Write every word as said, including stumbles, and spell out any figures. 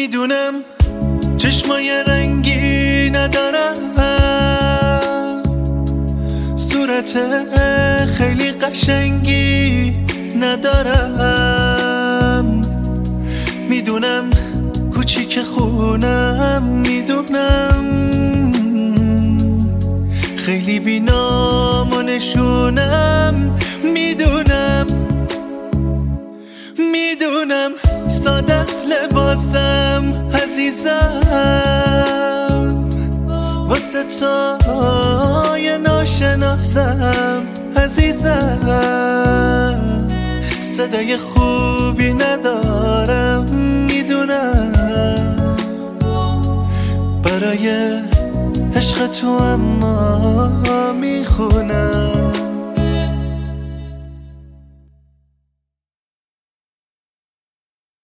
میدونم چشمای رنگی ندارم، صورت خیلی قشنگی ندارم، میدونم کوچیک خونم، میدونم خیلی بی‌نام و نشونم، میدونم میدونم ساده است لباسم عزیزم، واسه تای ناشناسم عزیزم، صدای خوبی ندارم، میدونم برای عشق تو، اما